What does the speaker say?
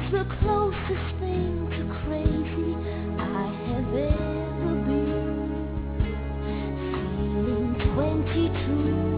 the closest thing to crazy I have ever been. Feeling 22.